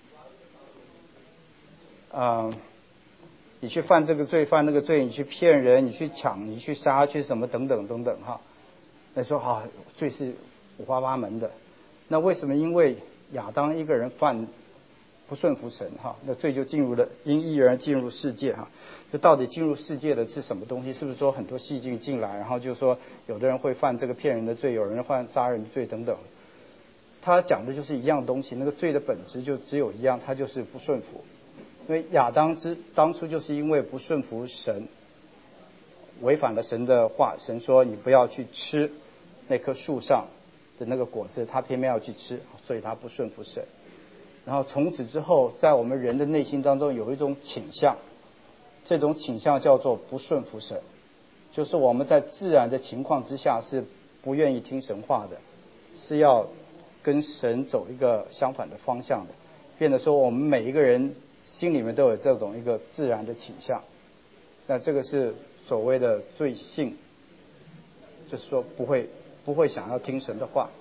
啊、呃，你去犯这个罪，犯那个罪，你去骗人，你去抢，你去杀，去什么等等等等哈。那说啊，罪是五花八门的。那为什么？因为亚当一个人犯不顺服神哈，那罪就进入了因义而进入世界哈。就到底进入世界的是什么东西？是不是说很多细菌进来，然后就说有的人会犯这个骗人的罪，有人犯杀人罪等等。他讲的就是一样东西，那个罪的本质就只有一样，它就是不顺服。因为亚当之当初就是因为不顺服神，违反了神的话，神说你不要去吃那棵树上的那个果子，他偏偏要去吃，所以他不顺服神。然后从此之后，在我们人的内心当中有一种倾向，这种倾向叫做不顺服神，就是我们在自然的情况之下是不愿意听神话的，是要跟神走一个相反的方向的，变得说我们每一个人心里面都有这种一个自然的倾向。那这个是所谓的罪性，就是说不会不会想要听神的话。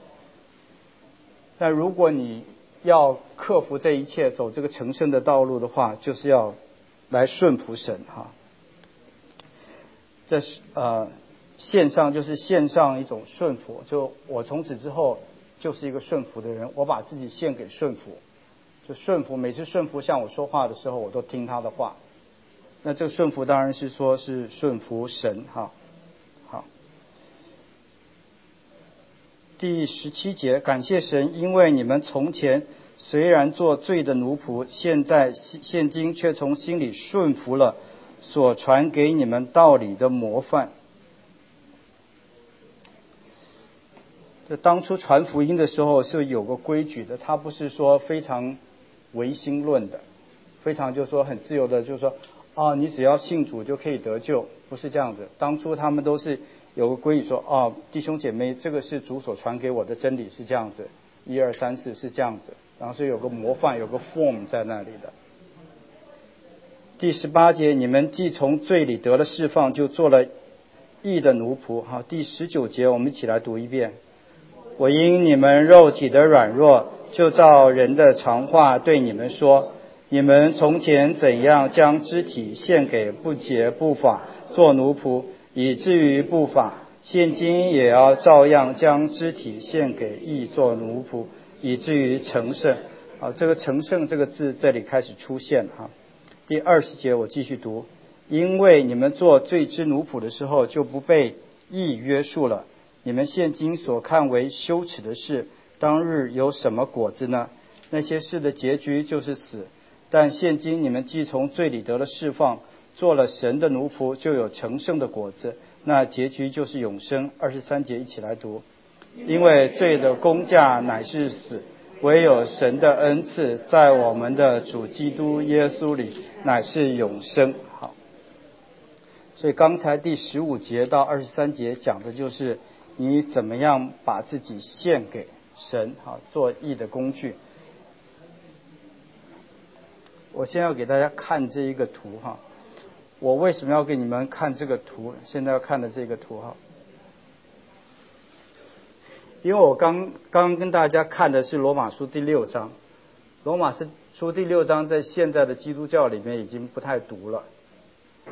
但如果你要克服这一切，走这个成圣的道路的话，就是要来顺服神哈。这是呃献上就是献上一种顺服，就我从此之后就是一个顺服的人，我把自己献给顺服，就顺服，每次顺服向我说话的时候，我都听他的话。那这个顺服当然是说是顺服神哈。好，第十七节，感谢神，因为你们从前虽然做罪的奴仆，现在现今却从心里顺服了所传给你们道理的模范。就当初传福音的时候是有个规矩的，他不是说非常唯心论的，非常就是说很自由的，就是说啊，你只要信主就可以得救，不是这样子。当初他们都是有个规矩说，啊，弟兄姐妹，这个是主所传给我的真理是这样子，一二三四是这样子，然后是有个模范，有个 form 在那里的。第十八节，你们既从罪里得了释放，就做了义的奴仆。好，第十九节我们一起来读一遍。我因你们肉体的软弱，就照人的常话对你们说，你们从前怎样将肢体献给不洁不法做奴仆，以至于不法，现今也要照样将肢体献给义做奴仆，以至于成圣。啊，这个成圣这个字这里开始出现哈。第二十节我继续读，因为你们做罪之奴仆的时候，就不被义约束了。你们现今所看为羞耻的事，当日有什么果子呢？那些事的结局就是死。但现今你们既从罪里得了释放，做了神的奴仆，就有成圣的果子，那结局就是永生。二十三节一起来读，因为罪的工价乃是死，唯有神的恩赐在我们的主基督耶稣里乃是永生。好，所以刚才第十五节到二十三节讲的就是你怎么样把自己献给神，好，做义的工具。我先要给大家看这一个图哈，我为什么要给你们看这个图？现在要看的这个图哈，因为我刚刚跟大家看的是罗马书第六章，罗马书第六章在现在的基督教里面已经不太读了，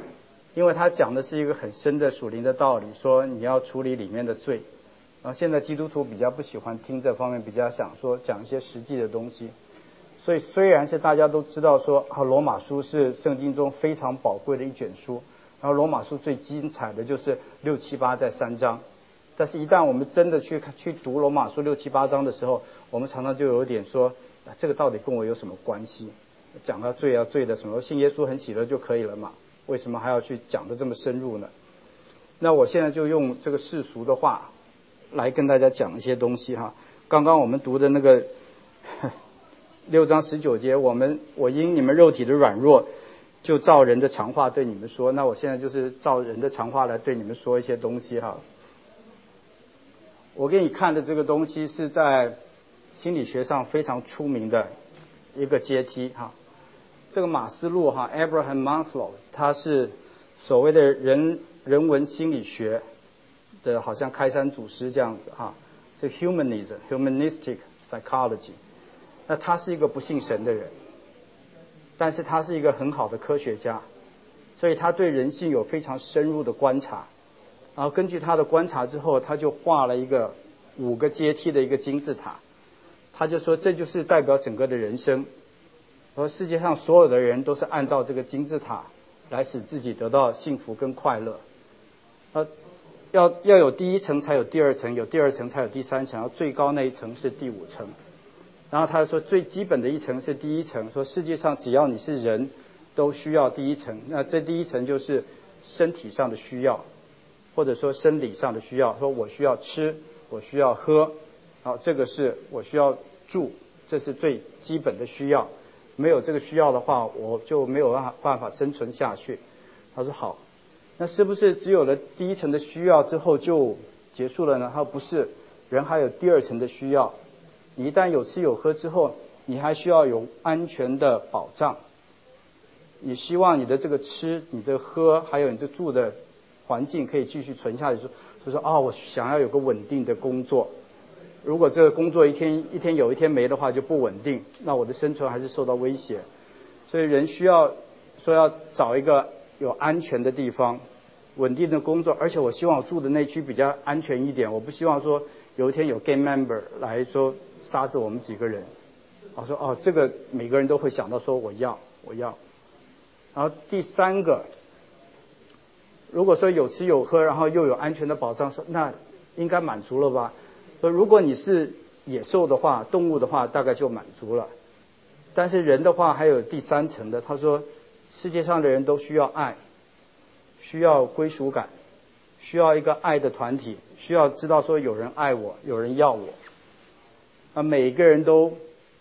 因为他讲的是一个很深的属灵的道理，说你要处理里面的罪。然后现在基督徒比较不喜欢听这方面，比较想说讲一些实际的东西。所以虽然是大家都知道说啊，罗马书是圣经中非常宝贵的一卷书，然后罗马书最精彩的就是六七八在三章，但是一旦我们真的去去读罗马书六七八章的时候，我们常常就有点说，啊，这个到底跟我有什么关系？讲到罪啊罪的什么，信耶稣很喜乐就可以了嘛，为什么还要去讲得这么深入呢？那我现在就用这个世俗的话来跟大家讲一些东西哈。刚刚我们读的那个六章十九节，我们我因你们肉体的软弱，就照人的常话对你们说。那我现在就是照人的常话来对你们说一些东西哈。我给你看的这个东西是在心理学上非常出名的一个阶梯哈。这个马斯洛哈 Abraham Maslow， 他是所谓的人人文心理学的好像开山祖师这样子哈，是 humanism humanistic psychology。那他是一个不信神的人，但是他是一个很好的科学家，所以他对人性有非常深入的观察。然后根据他的观察之后，他就画了一个五个阶梯的一个金字塔。他就说这就是代表整个的人生，而世界上所有的人都是按照这个金字塔来使自己得到幸福跟快乐。呃，要要有第一层才有第二层，有第二层才有第三层，然后最高那一层是第五层。然后他说最基本的一层是第一层，说世界上只要你是人都需要第一层。那这第一层就是身体上的需要，或者说生理上的需要，说我需要吃，我需要喝，好，这个是我需要住，这是最基本的需要。没有这个需要的话，我就没有办法办法生存下去。他说好，那是不是只有了第一层的需要之后就结束了呢？他说不是，人还有第二层的需要。你一旦有吃有喝之后，你还需要有安全的保障。你希望你的这个吃、你这个喝，还有你这住的环境可以继续存下去，就说啊、哦，我想要有个稳定的工作。如果这个工作一天一天有一天没的话，就不稳定，那我的生存还是受到威胁。所以人需要说要找一个有安全的地方，稳定的工作，而且我希望我住的那区比较安全一点，我不希望说有一天有 gang member 来说杀死我们几个人。我说哦，这个每个人都会想到说我要我要。然后第三个，如果说有吃有喝，然后又有安全的保障，说那应该满足了吧？说如果你是野兽的话，动物的话，大概就满足了。但是人的话还有第三层的，他说世界上的人都需要爱，需要归属感，需要一个爱的团体，需要知道说有人爱我，有人要我。啊，每一个人都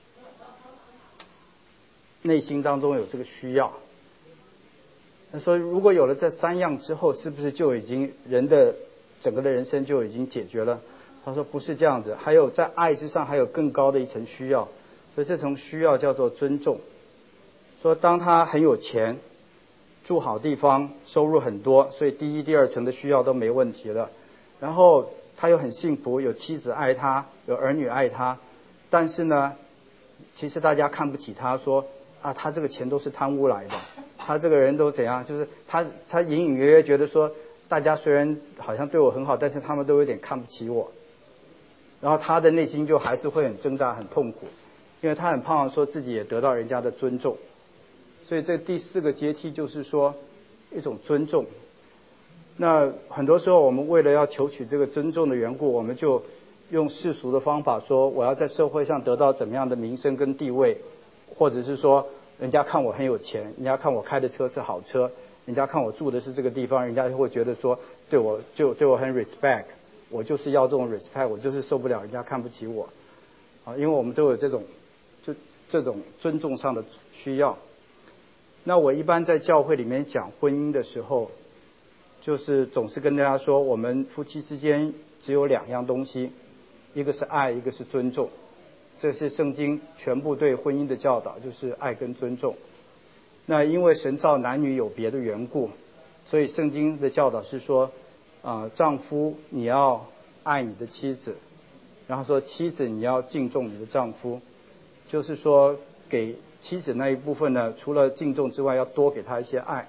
内心当中有这个需要。那说如果有了这三样之后，是不是就已经人的整个的人生就已经解决了？他说不是这样子，还有在爱之上还有更高的一层需要，所以这层需要叫做尊重。说当他很有钱，住好地方，收入很多，所以第一第二层的需要都没问题了。然后他又很幸福，有妻子爱他，有儿女爱他，但是呢，其实大家看不起他，说啊，他这个钱都是贪污来的，他这个人都怎样，就是他他隐隐约约觉得说，大家虽然好像对我很好，但是他们都有点看不起我。然后他的内心就还是会很挣扎很痛苦，因为他很盼望说自己也得到人家的尊重。所以这第四个阶梯就是说一种尊重。那很多时候我们为了要求取这个尊重的缘故，我们就用世俗的方法说我要在社会上得到怎么样的名声跟地位，或者是说人家看我很有钱，人家看我开的车是好车，人家看我住的是这个地方，人家就会觉得说对我就对我很 respect。我就是要这种 respect， 我就是受不了人家看不起我，啊，因为我们都有这种就这种尊重上的需要。那我一般在教会里面讲婚姻的时候，就是总是跟大家说，我们夫妻之间只有两样东西，一个是爱，一个是尊重。这是圣经全部对婚姻的教导，就是爱跟尊重。那因为神造男女有别的缘故，所以圣经的教导是说，啊、呃，丈夫你要爱你的妻子，然后说妻子你要敬重你的丈夫，就是说给妻子那一部分呢，除了敬重之外，要多给他一些爱。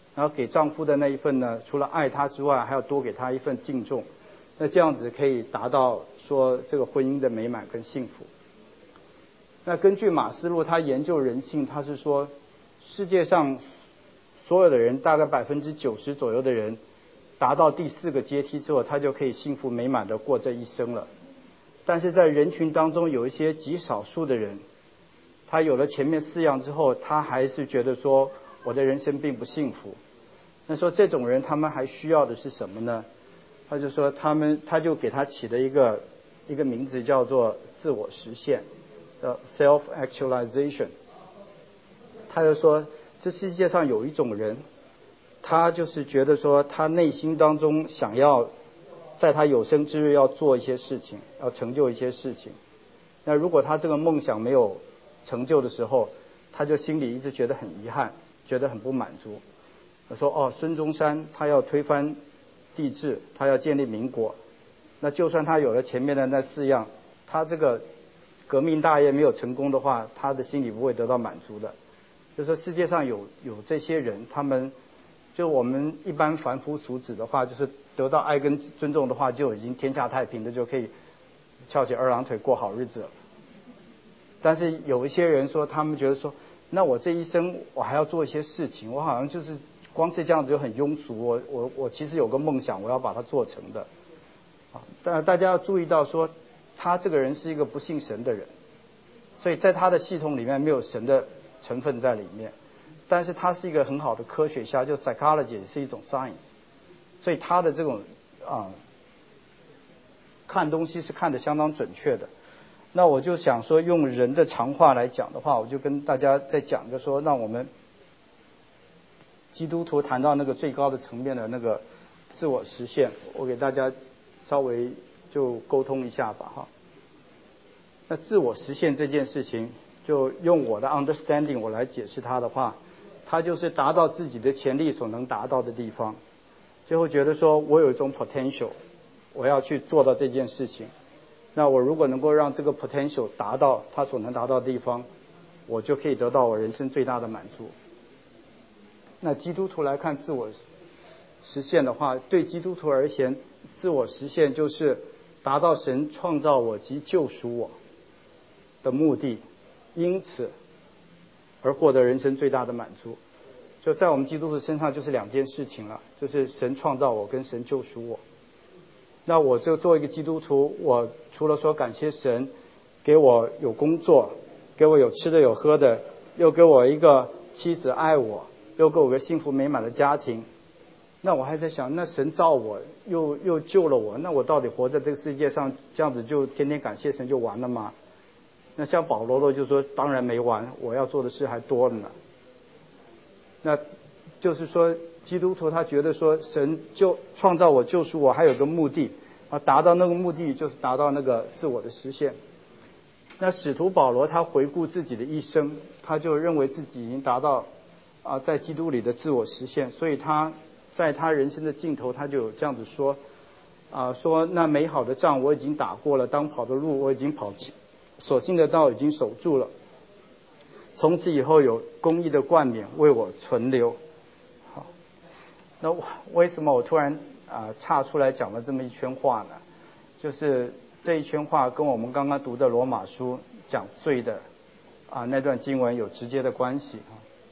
然后给丈夫的那一份呢，除了爱他之外，还要多给他一份敬重。那这样子可以达到说这个婚姻的美满跟幸福。那根据马斯洛他研究人性，他是说世界上所有的人大概百分之九十左右的人达到第四个阶梯之后，他就可以幸福美满的过这一生了。但是在人群当中有一些极少数的人，他有了前面四样之后，他还是觉得说我的人生并不幸福。那说这种人他们还需要的是什么呢？他就说他们他就给他起了一个一个名字叫做自我实现的 self actualization。他就说这世界上有一种人，他就是觉得说他内心当中想要在他有生之日要做一些事情，要成就一些事情。那如果他这个梦想没有成就的时候，他就心里一直觉得很遗憾，觉得很不满足。他说哦，孙中山他要推翻帝制，他要建立民国，那就算他有了前面的那四样，他这个革命大业没有成功的话，他的心里不会得到满足的。就是说世界上有有这些人，他们就我们一般凡夫俗子的话，就是得到爱跟尊重的话，就已经天下太平的，就可以翘起二郎腿过好日子了。但是有一些人说，他们觉得说，那我这一生我还要做一些事情，我好像就是光是这样子就很庸俗，我我我其实有个梦想，我要把它做成的。啊，但大家要注意到说，他这个人是一个不信神的人，所以在他的系统里面没有神的成分在里面。但是他是一个很好的科学家，就 psychology 也是一种 science， 所以他的这种啊看东西是看得相当准确的。那我就想说，用人的常话来讲的话，我就跟大家在讲，就说让我们基督徒谈到那个最高的层面的那个自我实现，我给大家稍微就沟通一下吧哈。那自我实现这件事情，就用我的 understanding 我来解释它的话，它就是达到自己的潜力所能达到的地方，就会觉得说我有一种 potential， 我要去做到这件事情。那我如果能够让这个 potential 达到它所能达到的地方，我就可以得到我人生最大的满足。那基督徒来看自我实现的话，对基督徒而言，自我实现就是达到神创造我及救赎我的目的，因此而获得人生最大的满足。就在我们基督徒身上就是两件事情了，就是神创造我跟神救赎我。那我就做一个基督徒，我除了说感谢神给我有工作，给我有吃的有喝的，又给我一个妻子爱我，又给我个幸福美满的家庭，那我还在想，那神造我又又救了我，那我到底活在这个世界上这样子就天天感谢神就完了吗？那像保罗罗就说当然没完，我要做的事还多了呢。那就是说基督徒他觉得说神就创造我救赎我还有个目的啊，达到那个目的就是达到那个自我的实现。那使徒保罗他回顾自己的一生，他就认为自己已经达到啊在基督里的自我实现，所以他在他人生的尽头他就有这样子说啊，说那美好的仗我已经打过了，当跑的路我已经跑尽，所信的道已经守住了，从此以后有公义的冠冕为我存留。好，那为什么我突然啊岔出来讲了这么一圈话呢？就是这一圈话跟我们刚刚读的罗马书讲罪的啊那段经文有直接的关系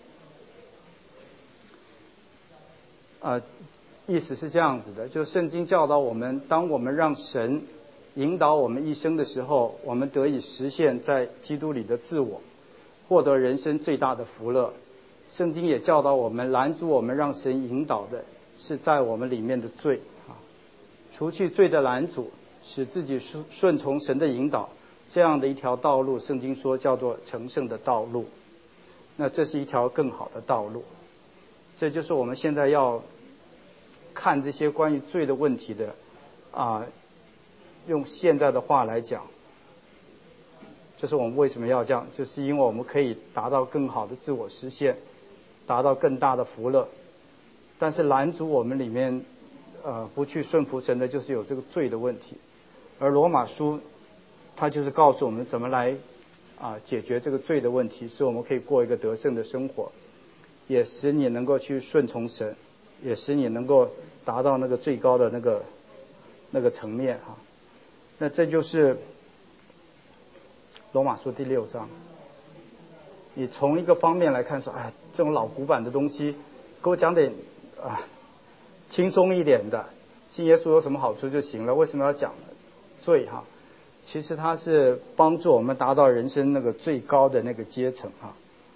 啊。啊，意思是这样子的，就圣经教导我们，当我们让神引导我们一生的时候，我们得以实现在基督里的自我，获得人生最大的福乐。圣经也教导我们，拦阻我们让神引导的是在我们里面的罪啊，除去罪的拦阻，使自己顺从神的引导，这样的一条道路，圣经说叫做成圣的道路。那这是一条更好的道路。这就是我们现在要看这些关于罪的问题的啊，用现在的话来讲，就是我们为什么要这样，就是因为我们可以达到更好的自我实现，达到更大的福乐。但是拦阻我们里面呃不去顺服神的，就是有这个罪的问题。而罗马书它就是告诉我们怎么来啊解决这个罪的问题，使我们可以过一个得胜的生活。 也使你能够去顺从神，也使你能够达到那个最高的那个那个层面哈。那这就是罗马书第六章。你从一个方面来看说，哎，这种老古板的东西，给我讲点啊轻松一点的，信耶稣有什么好处就行了，为什么要讲罪哈？其实它是帮助我们达到人生那个最高的那个阶层哈。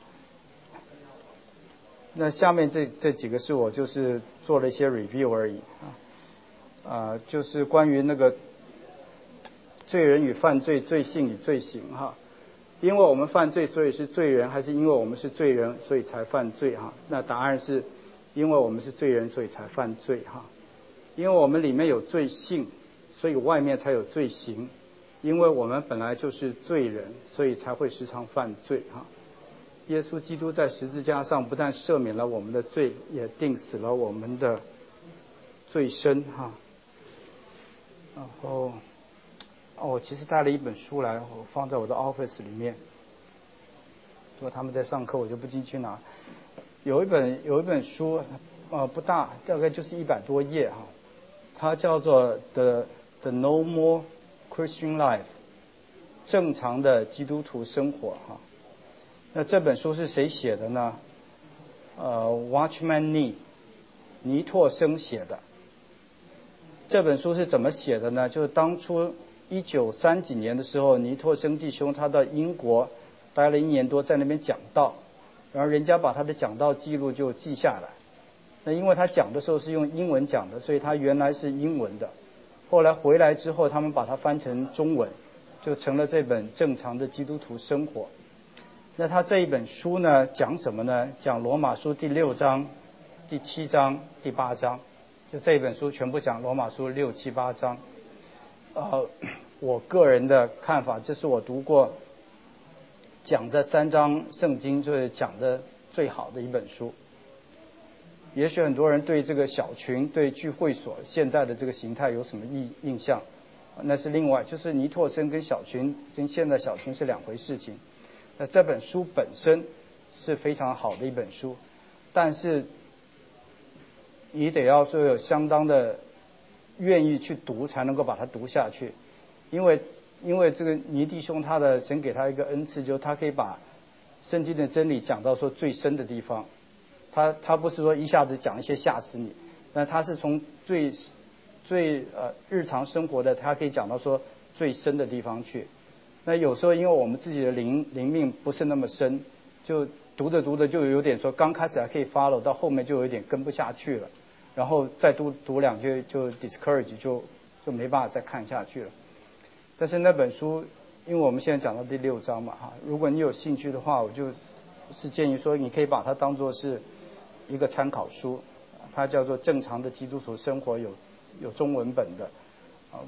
那下面这这几个是我就是做了一些 review 而已啊，啊，就是关于那个罪人与犯罪、罪性与罪行哈。因为我们犯罪，所以是罪人，还是因为我们是罪人，所以才犯罪哈？那答案是，因为我们是罪人，所以才犯罪哈。因为我们里面有罪性，所以外面才有罪行。因为我们本来就是罪人，所以才会时常犯罪哈。耶稣基督在十字架上不但赦免了我们的罪，也定死了我们的罪身哈。然后。哦，我其实带了一本书来，我放在我的 office 里面。如果他们在上课，我就不进去拿。有一本有一本书，呃，不大，大概就是一百多页哈。它叫做 The The Normal Christian Life， 正常的基督徒生活哈。那这本书是谁写的呢？呃 ，Watchman Nee， 尼拓生写的。这本书是怎么写的呢？就是当初。一九三几年的时候，尼拓生弟兄他到英国待了一年多，在那边讲道，然后人家把他的讲道记录就记下来。那因为他讲的时候是用英文讲的，所以他原来是英文的。后来回来之后，他们把它翻成中文，就成了这本正常的基督徒生活。那他这一本书呢，讲什么呢？讲罗马书第六章、第七章、第八章，就这一本书全部讲罗马书六七八章。呃，我个人的看法，这是我读过讲这三章圣经就是讲的最好的一本书。也许很多人对这个小群、对聚会所现在的这个形态有什么印印象，那是另外，就是尼拓生跟小群跟现在小群是两回事情。那这本书本身是非常好的一本书，但是你得要说有相当的愿意去读才能够把它读下去，因为因为这个尼弟兄他的神给他一个恩赐，就是他可以把圣经的真理讲到说最深的地方。他他不是说一下子讲一些吓死你，但他是从最最呃日常生活的，他可以讲到说最深的地方去。那有时候因为我们自己的灵灵命不是那么深，就读着读着就有点说刚开始还可以 follow， 到后面就有点跟不下去了。然后再读读两句就 discourage， 就就没办法再看下去了。但是那本书，因为我们现在讲到第六章嘛哈，如果你有兴趣的话，我就是建议说你可以把它当作是一个参考书，它叫做《正常的基督徒生活》，有有中文本的。好，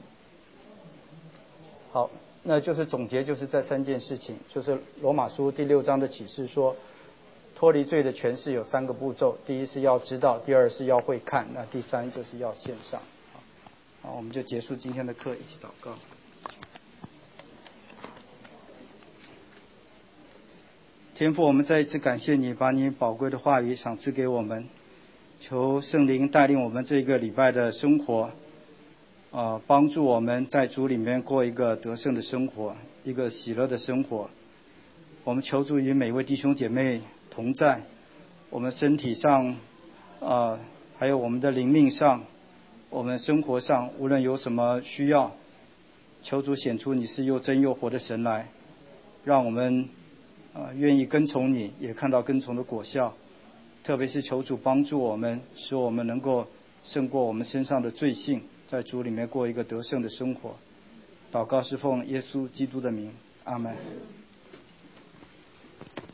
好，那就是总结就是这三件事情，就是罗马书第六章的启示说。脱离罪的诠释有三个步骤，第一是要知道，第二是要会看，那第三就是要献上。好，我们就结束今天的课，一起祷告。天父，我们再一次感谢你，把你宝贵的话语赏赐给我们，求圣灵带领我们这个礼拜的生活，呃，帮助我们在主里面过一个得胜的生活，一个喜乐的生活。我们求助于每位弟兄姐妹同在，我们身体上，呃，还有我们的灵命上，我们生活上，无论有什么需要，求主显出你是又真又活的神来，让我们呃愿意跟从你，也看到跟从的果效。特别是求主帮助我们，使我们能够胜过我们身上的罪性，在主里面过一个得胜的生活。祷告是奉耶稣基督的名，阿们。